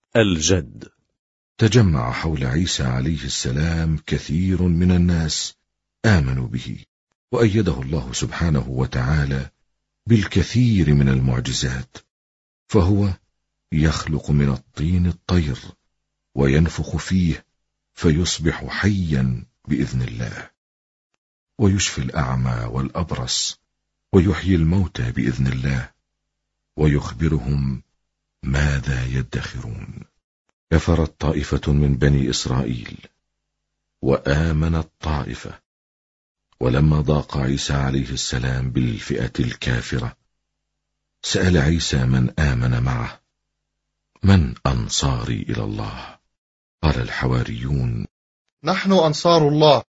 الجد. تجمع حول عيسى عليه السلام كثير من الناس آمنوا به، وأيده الله سبحانه وتعالى بالكثير من المعجزات، فهو يخلق من الطين الطير وينفخ فيه فيصبح حيا بإذن الله، ويشفي الأعمى والأبرص، ويحيي الموتى بإذن الله، ويخبرهم ماذا يدخرون. كفرت طائفة من بني إسرائيل وآمنت طائفة، ولما ضاق عيسى عليه السلام بالفئة الكافرة سأل عيسى من آمن معه: من أنصاري إلى الله؟ قال الحواريون: نحن أنصار الله.